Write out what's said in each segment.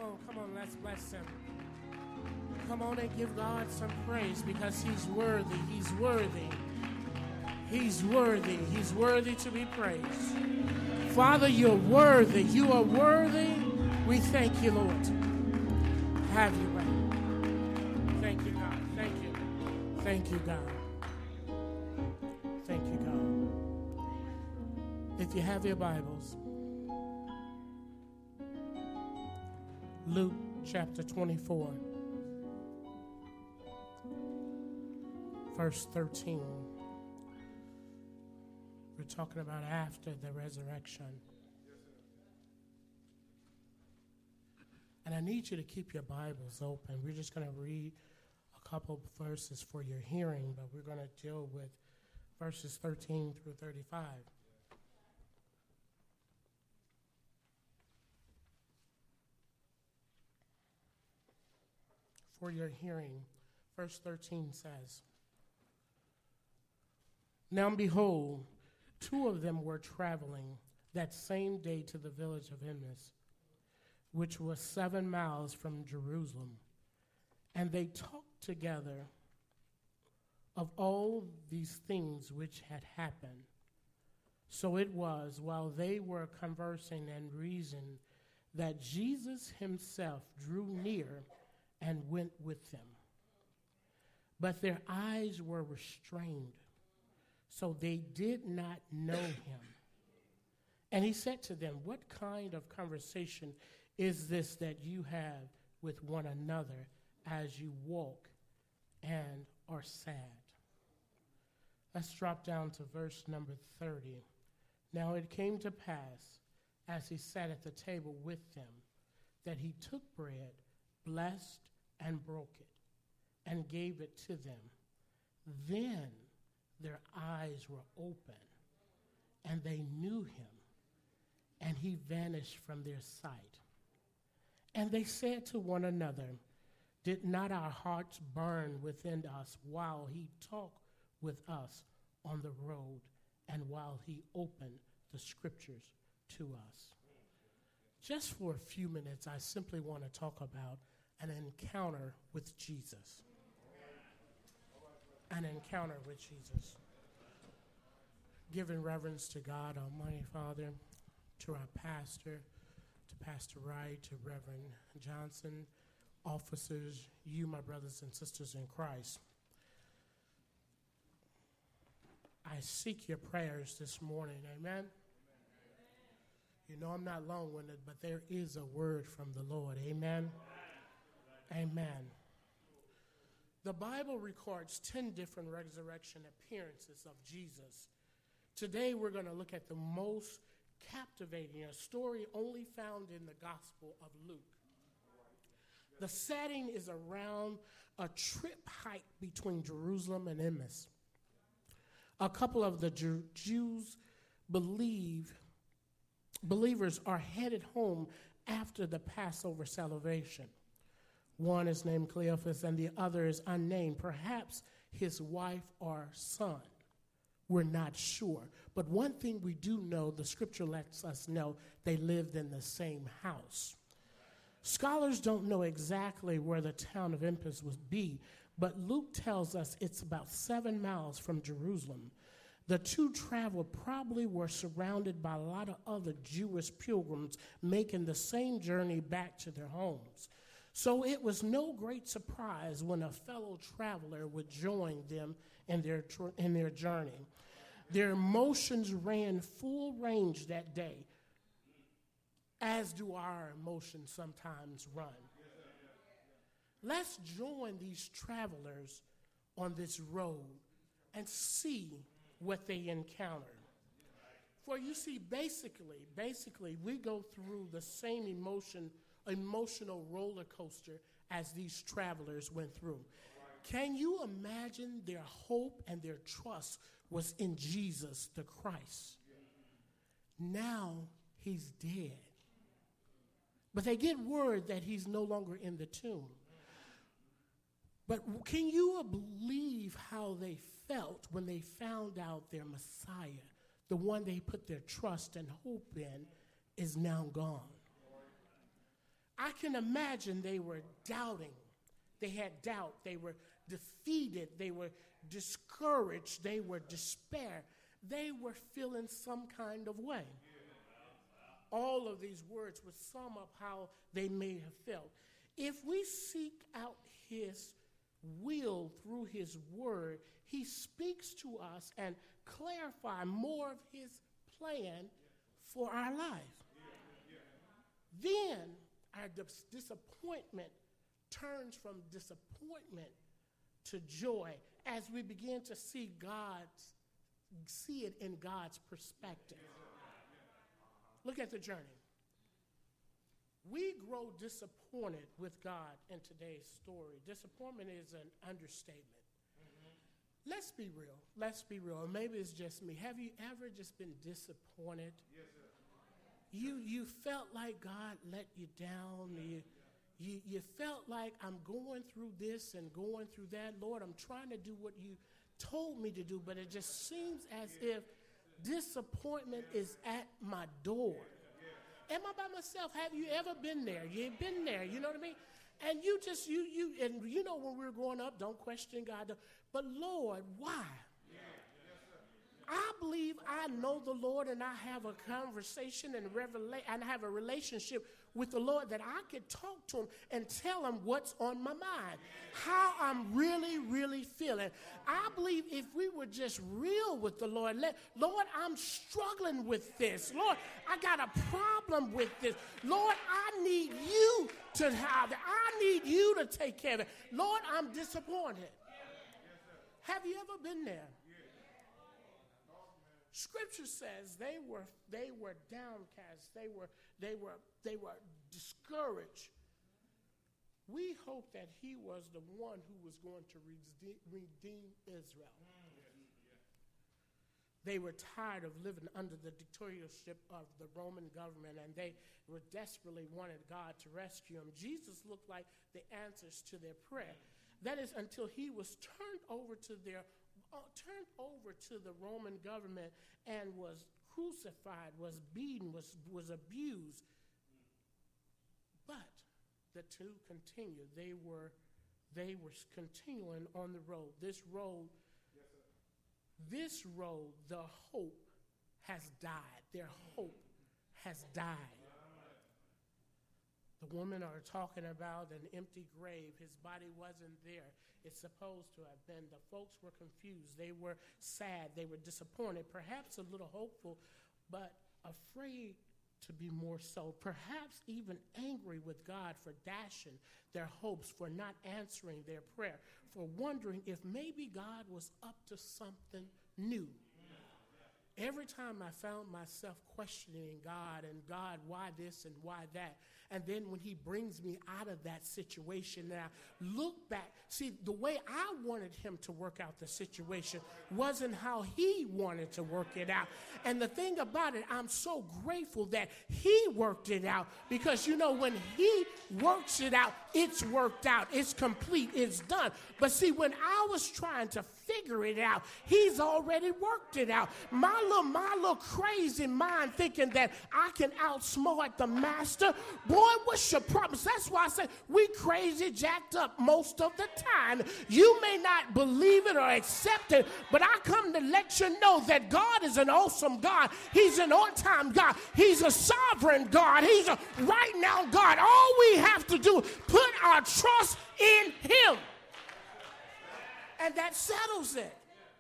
Come on, let's bless him. Come on and give God some praise because he's worthy. He's worthy. He's worthy. He's worthy to be praised. Father, you're worthy. You are worthy. We thank you, Lord. Have your way. Thank you, God. Thank you. Thank you, God. Thank you, God. If you have your Bibles, Luke chapter 24, verse 13. We're talking about after the resurrection. And I need you to keep your Bibles open. We're just going to read a couple verses for your hearing, but we're going to deal with verses 13 through 35. For your hearing, verse 13 says, "Now behold, two of them were traveling that same day to the village of Emmaus, which was 7 miles from Jerusalem. And they talked together of all these things which had happened. So it was, while they were conversing and reasoning, that Jesus himself drew near and went with them. But their eyes were restrained, so they did not know him. And he said to them, what kind of conversation is this that you have with one another as you walk and are sad?" Let's drop down to verse number 30. "Now it came to pass, as he sat at the table with them, that he took bread, blessed and broke it, and gave it to them. Then their eyes were open, and they knew him, and he vanished from their sight. And they said to one another, did not our hearts burn within us while he talked with us on the road and while he opened the scriptures to us?" Just for a few minutes, I simply want to talk about an encounter with Jesus. An encounter with Jesus. Giving reverence to God, Almighty Father, to our pastor, to Pastor Wright, to Reverend Johnson, officers, you, my brothers and sisters in Christ. I seek your prayers this morning, amen? You know I'm not long-winded, but there is a word from the Lord, amen? Amen. The Bible records 10 different resurrection appearances of Jesus. Today we're going to look at the most captivating, a story only found in the Gospel of Luke. The setting is around a trip hike between Jerusalem and Emmaus. A couple of the Jews believers are headed home after the Passover celebration. One is named Cleophas and the other is unnamed, perhaps his wife or son. We're not sure. But one thing we do know, the scripture lets us know, they lived in the same house. Scholars don't know exactly where the town of Emmaus would be, but Luke tells us it's about 7 miles from Jerusalem. The two traveled probably were surrounded by a lot of other Jewish pilgrims making the same journey back to their homes. So it was no great surprise when a fellow traveler would join them in their journey. Their emotions ran full range that day, as do our emotions sometimes run. Let's join these travelers on this road and see what they encounter. For you see, basically, we go through the same emotional roller coaster as these travelers went through. Can you imagine their hope and their trust was in Jesus the Christ? Now he's dead. But they get word that he's no longer in the tomb. But can you believe how they felt when they found out their Messiah, the one they put their trust and hope in, is now gone? I can imagine they were doubting. They had doubt. They were defeated. They were discouraged. They were despair. They were feeling some kind of way. All of these words would sum up how they may have felt. If we seek out his will through his word, he speaks to us and clarifies more of his plan for our life. Then our disappointment turns from disappointment to joy as we begin to see it in God's perspective. Look at the journey. We grow disappointed with God in today's story. Disappointment is an understatement. Mm-hmm. Let's be real. Let's be real. Or maybe it's just me. Have you ever just been disappointed? Yes, sir. You felt like God let you down. You felt like I'm going through this and going through that. Lord, I'm trying to do what you told me to do, but it just seems as if disappointment is at my door. Am I by myself? Have you ever been there? You've been there, you know what I mean? And when we were growing up, don't question God. But Lord, why? I believe I know the Lord and I have a conversation and have a relationship with the Lord that I could talk to him and tell him what's on my mind, how I'm really, really feeling. I believe if we were just real with the Lord, Lord, I'm struggling with this. Lord, I got a problem with this. Lord, I need you to have it. I need you to take care of it. Lord, I'm disappointed. Have you ever been there? Scripture says they were downcast. They were discouraged. We hope that he was the one who was going to redeem Israel. They were tired of living under the dictatorship of the Roman government, and they were desperately wanted God to rescue them. Jesus looked like the answers to their prayer. That is until he was turned over to the Roman government and was crucified, was beaten, was abused. But the two continued. They were continuing on the road. This road, the hope has died. Their hope has died. The women are talking about an empty grave. His body wasn't there. It's supposed to have been. The folks were confused. They were sad. They were disappointed, perhaps a little hopeful, but afraid to be more so. Perhaps even angry with God for dashing their hopes, for not answering their prayer, for wondering if maybe God was up to something new. Every time I found myself questioning God and God, why this and why that? And then when he brings me out of that situation, and I look back, see, the way I wanted him to work out the situation wasn't how he wanted to work it out. And the thing about it, I'm so grateful that he worked it out, because, when he works it out, it's worked out. It's complete. It's done. But see, when I was trying to figure it out, he's already worked it out. My little crazy mind thinking that I can outsmart the master. Boy, what's your problem? That's why I say we crazy jacked up most of the time. You may not believe it or accept it, but I come to let you know that God is an awesome God. He's an on-time God. He's a sovereign God. He's a right now God. All we have to do is put our trust in him. And that settles it.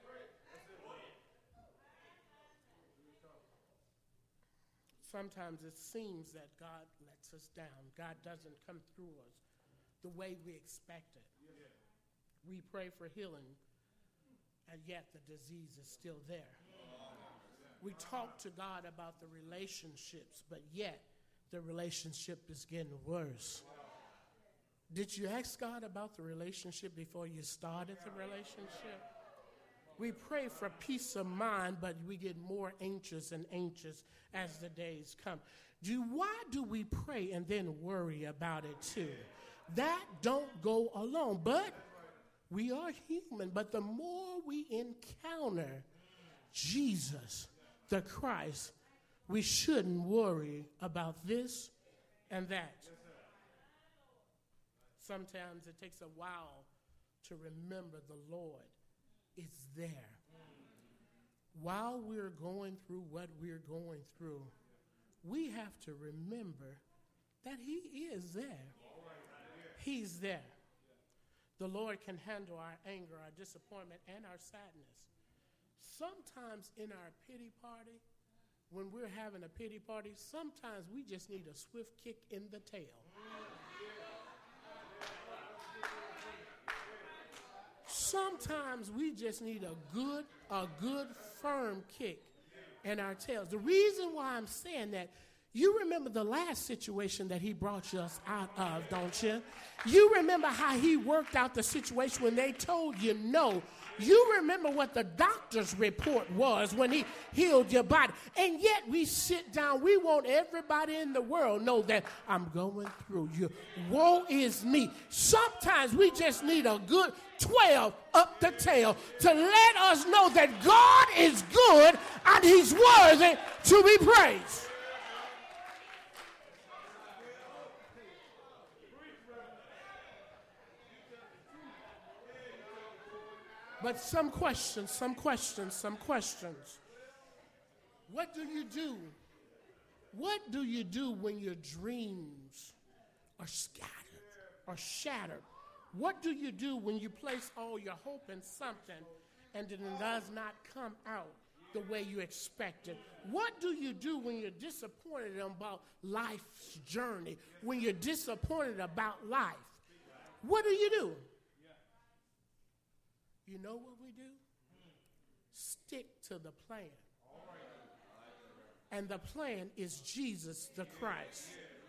Sometimes it seems that God lets us down. God doesn't come through us the way we expected. We pray for healing, and yet the disease is still there. We talk to God about the relationships, but yet the relationship is getting worse. Did you ask God about the relationship before you started the relationship? We pray for peace of mind, but we get more anxious and anxious as the days come. Why do we pray and then worry about it too? That don't go alone. But we are human. But the more we encounter Jesus, the Christ, we shouldn't worry about this and that. Sometimes it takes a while to remember the Lord is there. While we're going through what we're going through, we have to remember that he is there. He's there. The Lord can handle our anger, our disappointment, and our sadness. Sometimes in our pity party, when we're having a pity party, sometimes we just need a swift kick in the tail. Sometimes we just need a good firm kick in our tails. The reason why I'm saying that, you remember the last situation that he brought us out of, don't you? You remember how he worked out the situation when they told you no. You remember what the doctor's report was when he healed your body. And yet we sit down, we want everybody in the world know that I'm going through you. Woe is me. Sometimes we just need a good 12 up the tail to let us know that God is good and he's worthy to be praised. But some questions. What do you do? What do you do when your dreams are scattered or shattered? What do you do when you place all your hope in something and it does not come out the way you expected? What do you do when you're disappointed about life's journey, when you're disappointed about life? What do you do? You know what we do? Stick to the plan. And the plan is Jesus the Christ.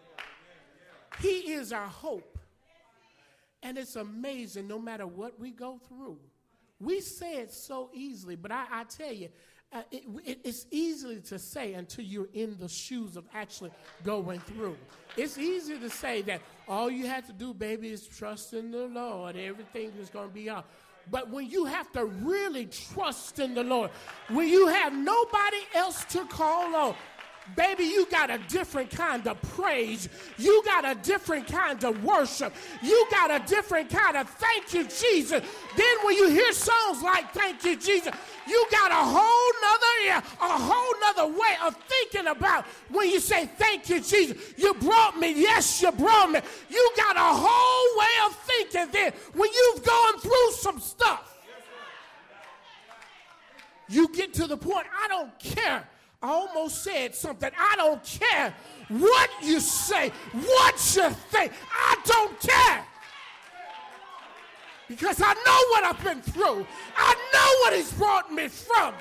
He is our hope. And it's amazing no matter what we go through. We say it so easily, but I tell you, it's easy to say until you're in the shoes of actually going through. It's easy to say that all you have to do, baby, is trust in the Lord. Everything is going to be all right. But when you have to really trust in the Lord, when you have nobody else to call on, baby, you got a different kind of praise. You got a different kind of worship. You got a different kind of thank you, Jesus. Then when you hear songs like thank you, Jesus, you got a whole nother way of thinking about when you say thank you, Jesus. You brought me. Yes, you brought me. You got a whole way of thinking then when you've gone through some stuff. You get to the point, I don't care. I almost said something. I don't care what you say, what you think. I don't care. Because I know what I've been through. I know what he's brought me from.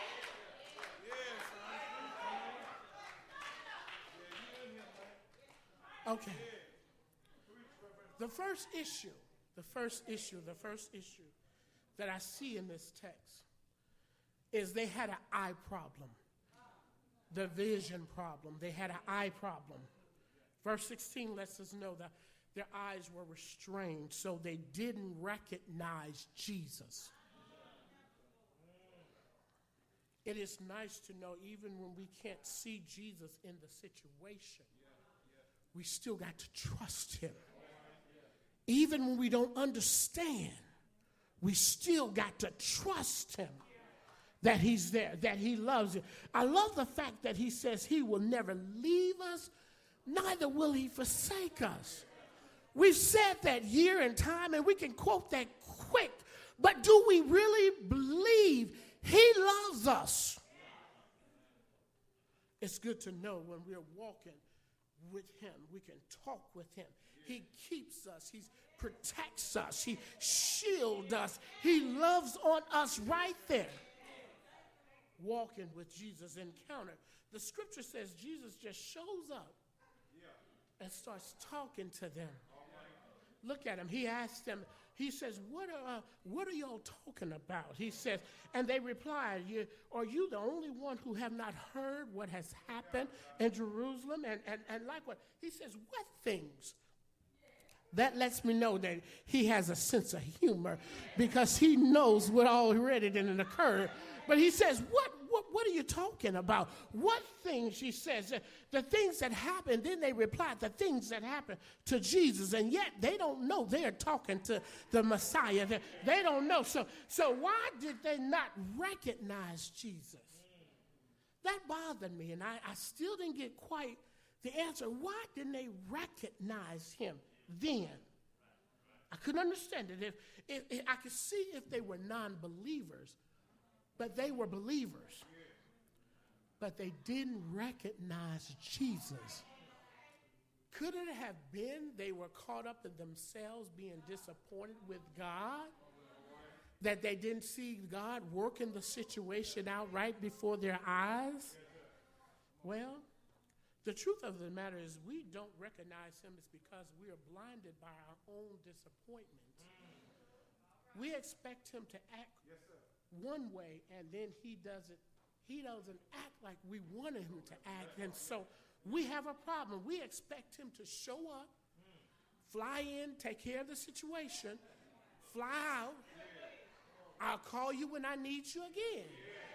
Okay. The first issue that I see in this text is they had an eye problem. The vision problem. They had an eye problem. Verse 16 lets us know that their eyes were restrained, so they didn't recognize Jesus. It is nice to know even when we can't see Jesus in the situation, we still got to trust him. Even when we don't understand, we still got to trust him. That he's there, that he loves you. I love the fact that he says he will never leave us, neither will he forsake us. We've said that year and time, and we can quote that quick, but do we really believe he loves us? It's good to know when we're walking with him, we can talk with him. He keeps us, he protects us, he shields us, he loves on us right there. Walking with Jesus encounter. The scripture says Jesus just shows up and starts talking to them. Look at him. He asked them, he says, what are y'all talking about? He says, and they replied, are you the only one who have not heard what has happened in Jerusalem? And likewise, he says, what things? That lets me know that he has a sense of humor because he knows what already didn't occur. But he says, what are you talking about? What things, she says, the things that happened, then they replied, the things that happened to Jesus, and yet they don't know they're talking to the Messiah. They don't know. So why did they not recognize Jesus? That bothered me, and I still didn't get quite the answer. Why didn't they recognize him then? I couldn't understand it. If I could see if they were non-believers, but they were believers. But they didn't recognize Jesus. Could it have been they were caught up in themselves being disappointed with God? That they didn't see God working the situation out right before their eyes? Well, the truth of the matter is we don't recognize him is because we are blinded by our own disappointment. We expect him to act one way, and then he doesn't act like we wanted him to act. And so we have a problem. We expect him to show up, fly in, take care of the situation, fly out. I'll call you when I need you again.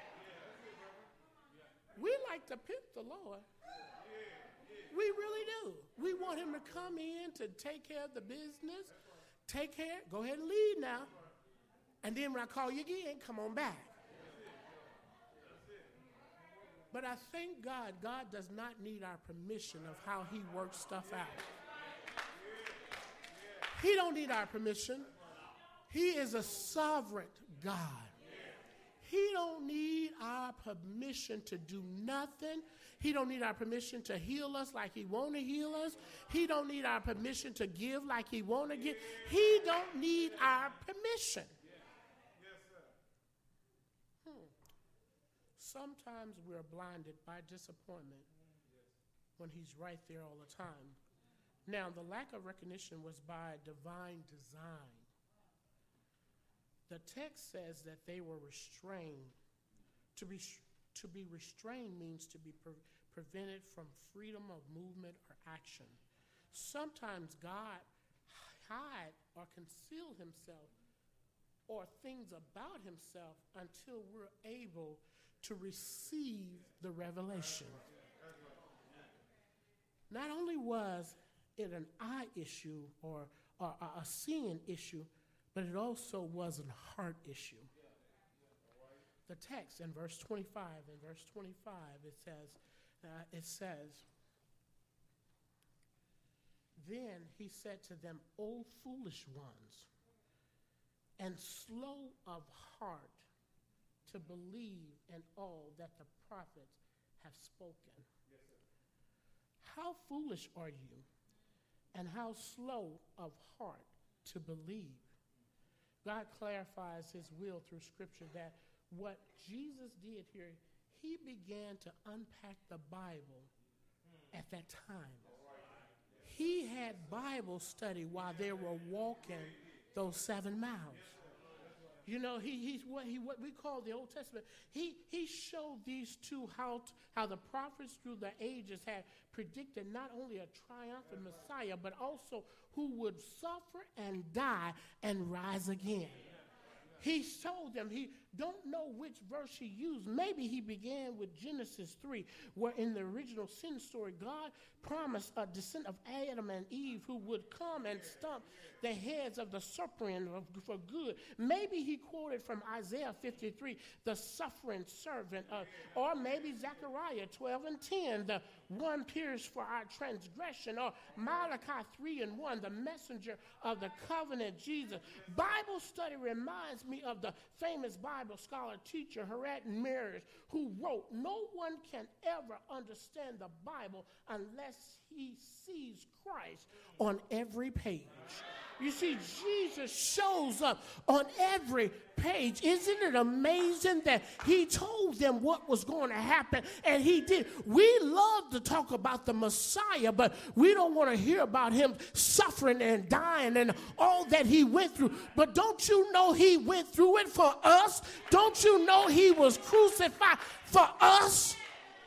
We like to pimp the Lord. We really do. We want him to come in to take care of the business. Take care. Go ahead and leave now. And then when I call you again, come on back. But I thank God does not need our permission of how he works stuff out. He don't need our permission. He is a sovereign God. He don't need our permission to do nothing. He don't need our permission to heal us like he want to heal us. He don't need our permission to give like he want to give. He don't need our permission. Sometimes we're blinded by disappointment when he's right there all the time. Now, the lack of recognition was by divine design. The text says that they were restrained. To be restrained means to be prevented from freedom of movement or action. Sometimes God hide or conceal himself or things about himself until we're able to receive the revelation. Not only was it an eye issue or a seeing issue, but it also was a heart issue. The text in verse 25, it says, then he said to them, O foolish ones, and slow of heart to believe in all that the prophets have spoken. Yes, how foolish are you, and how slow of heart to believe? God clarifies his will through Scripture that what Jesus did here, he began to unpack the Bible at that time. He had Bible study while they were walking those 7 miles. You know, he's what we call the Old Testament. He showed these two how the prophets through the ages had predicted not only a triumphant Messiah, but also who would suffer and die and rise again. He told them, he don't know which verse he used. Maybe he began with Genesis 3, where in the original sin story, God promised a descent of Adam and Eve who would come and stomp the heads of the serpent for good. Maybe he quoted from Isaiah 53, the suffering servant, or maybe Zechariah 12 and 10, the one pierced for our transgression, or Malachi 3 and 1, the messenger of the covenant Jesus. Bible study reminds me of the famous Bible scholar teacher Harriet Mears, who wrote, no one can ever understand the Bible unless he sees Christ on every page. You see, Jesus shows up on every page. Isn't it amazing that he told them what was going to happen, and he did? We love to talk about the Messiah, but we don't want to hear about him suffering and dying and all that he went through. But don't you know he went through it for us? Don't you know he was crucified for us?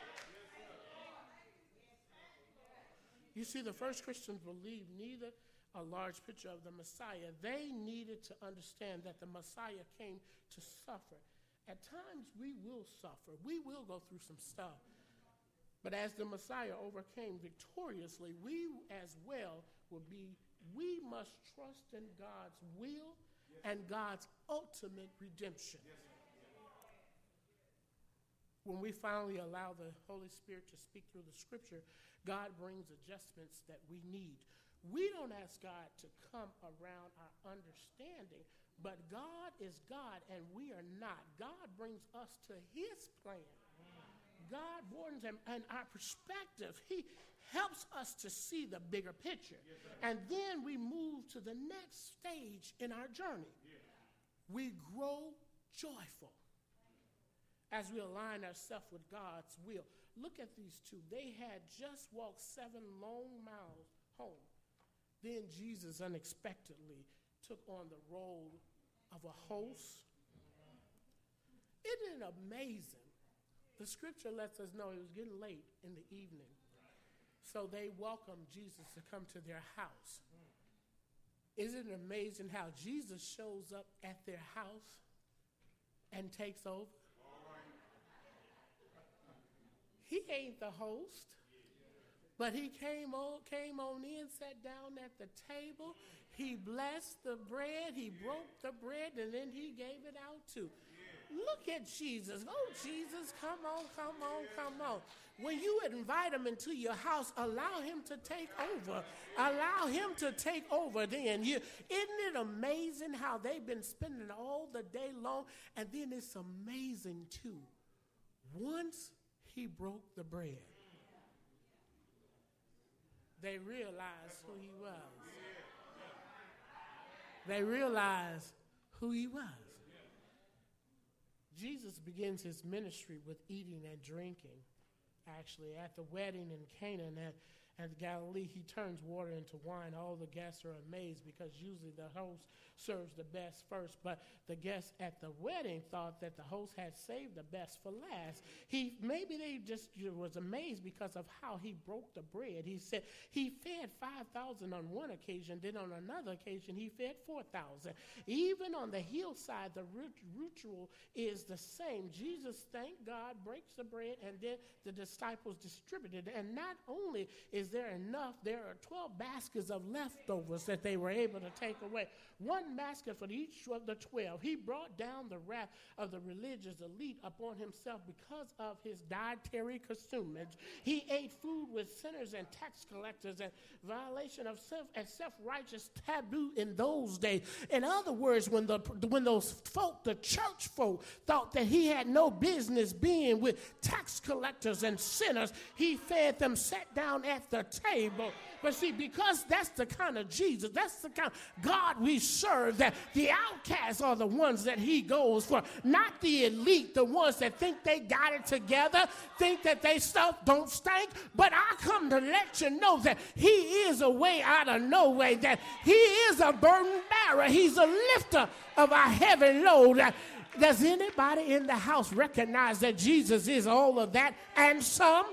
You see, the first Christians believed neither a large picture of the Messiah. They needed to understand that the Messiah came to suffer. At times, we will suffer. We will go through some stuff. But as the Messiah overcame victoriously, we as well will be, we must trust in God's will and God's ultimate redemption. When we finally allow the Holy Spirit to speak through the scripture, God brings adjustments that we need. We don't ask God to come around our understanding, but God is God and we are not. God brings us to his plan. God broadens and our perspective. He helps us to see the bigger picture. And then we move to the next stage in our journey. We grow joyful as we align ourselves with God's will. Look at these two. They had just walked 7 long miles home. Then Jesus unexpectedly took on the role of a host. Isn't it amazing? The scripture lets us know it was getting late in the evening. So they welcomed Jesus to come to their house. Isn't it amazing how Jesus shows up at their house and takes over? He ain't the host, but he came on in, sat down at the table. He blessed the bread. He broke the bread, and then he gave it out too. Look at Jesus. Oh, Jesus, come on, come on, come on. When you invite him into your house, allow him to take over. Allow him to take over then. Isn't it amazing how they've been spending all the day long? And then it's amazing, too. Once he broke the bread, they realized who he was. They realized who he was. Jesus begins his ministry with eating and drinking. Actually, at the wedding in Canaan at Galilee, he turns water into wine. All the guests are amazed because usually the host serves the best first. But the guests at the wedding thought that the host had saved the best for last. Maybe they just was amazed because of how he broke the bread. He said he fed 5,000 on one occasion. Then on another occasion, he fed 4,000. Even on the hillside, the ritual is the same. Jesus, thank God, breaks the bread, and then the disciples distributed. And not only is there enough, there are 12 baskets of leftovers that they were able to take away. One basket for each of the 12. He brought down the wrath of the religious elite upon himself because of his dietary consumption. He ate food with sinners and tax collectors and violation of self-righteous taboo in those days. In other words, when those folk, the church folk, thought that he had no business being with tax collectors and sinners, he fed them, sat down at the table. But see, because that's the kind of Jesus, that's the kind of God we serve, that the outcasts are the ones that he goes for, not the elite, the ones that think they got it together, think that they stuff don't stink. But I come to let you know that he is a way out of no way, that he is a burden bearer. He's a lifter of our heavy load. Does anybody in the house recognize that Jesus is all of that and some?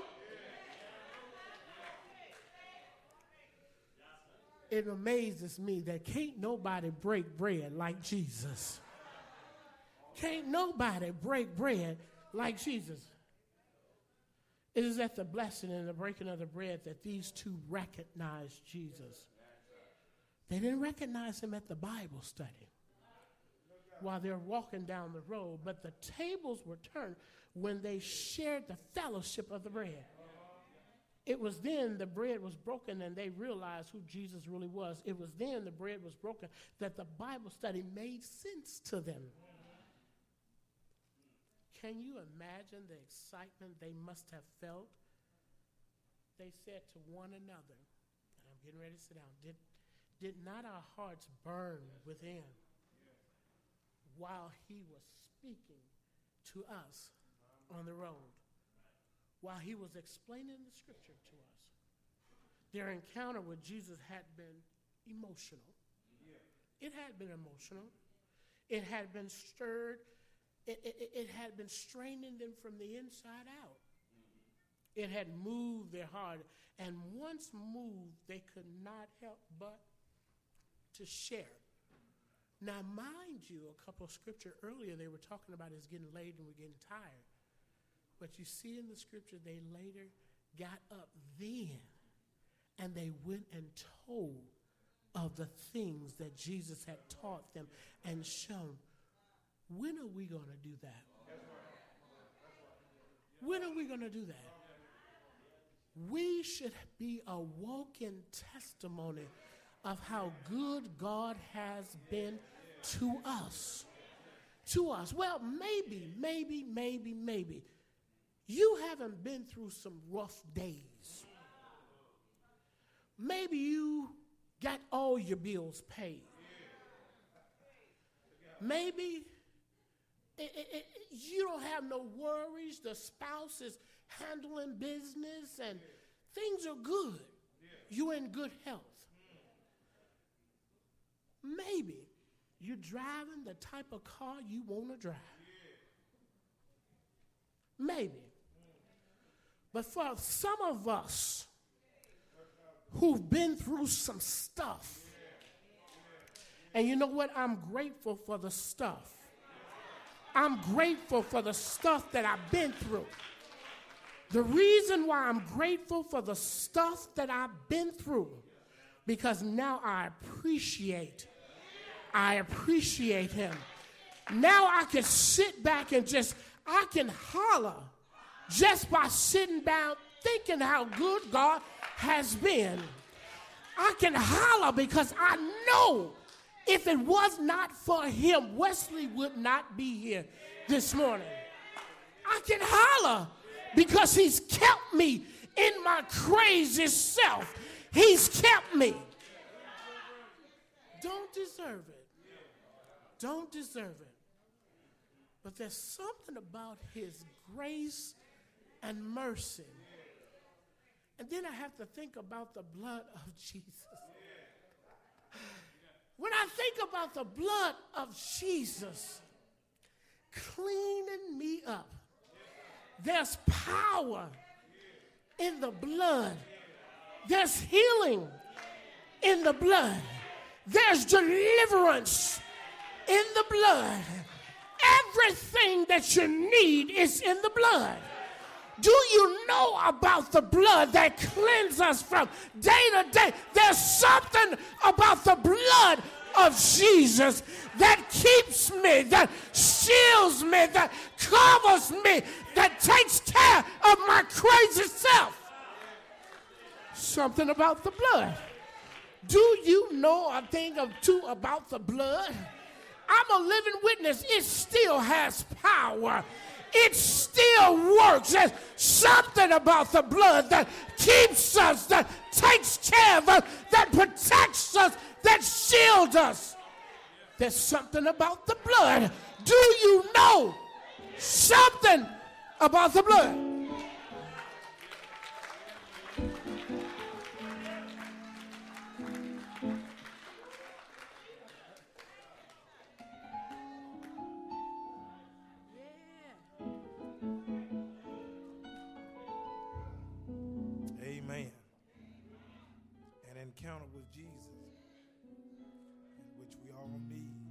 It amazes me that can't nobody break bread like Jesus. Can't nobody break bread like Jesus. It is at the blessing and the breaking of the bread that these two recognized Jesus. They didn't recognize him at the Bible study while they're walking down the road, but the tables were turned when they shared the fellowship of the bread. It was then the bread was broken and they realized who Jesus really was. It was then the bread was broken that the Bible study made sense to them. Can you imagine the excitement they must have felt? They said to one another, and I'm getting ready to sit down, did not our hearts burn within while he was speaking to us on the road? While he was explaining the scripture to us. Their encounter with Jesus had been emotional. It had been emotional. It had been stirred. It had been straining them from the inside out. It had moved their heart. And once moved, they could not help but to share. Now, mind you, a couple of scripture earlier, they were talking about it's getting late and we're getting tired. But you see in the scripture, they later got up then, and they went and told of the things that Jesus had taught them and shown. When are we going to do that? When are we going to do that? We should be a walking testimony of how good God has been to us. To us. Well, maybe, you haven't been through some rough days. Maybe you got all your bills paid. Maybe you don't have no worries. The spouse is handling business and things are good. You're in good health. Maybe you're driving the type of car you want to drive. Maybe. But for some of us who've been through some stuff, and you know what? I'm grateful for the stuff. I'm grateful for the stuff that I've been through. The reason why I'm grateful for the stuff that I've been through, because now I appreciate him. Now I can sit back and I can holler just by sitting down thinking how good God has been. I can holler because I know if it was not for him, Wesley would not be here this morning. I can holler because he's kept me in my crazy self. He's kept me. Don't deserve it. Don't deserve it. But there's something about his grace and mercy. And then I have to think about the blood of Jesus. When I think about the blood of Jesus cleaning me up, there's power in the blood. There's healing in the blood. There's deliverance in the blood. Everything that you need is in the blood. Do you know about the blood that cleanses us from day to day? There's something about the blood of Jesus that keeps me, that shields me, that covers me, that takes care of my crazy self. Something about the blood. Do you know a thing or two about the blood? I'm a living witness. It still has power. It still works. There's something about the blood that keeps us, that takes care of us, that protects us, that shields us. There's something about the blood. Do you know something about the blood? Amen. An encounter with Jesus, in which we all need.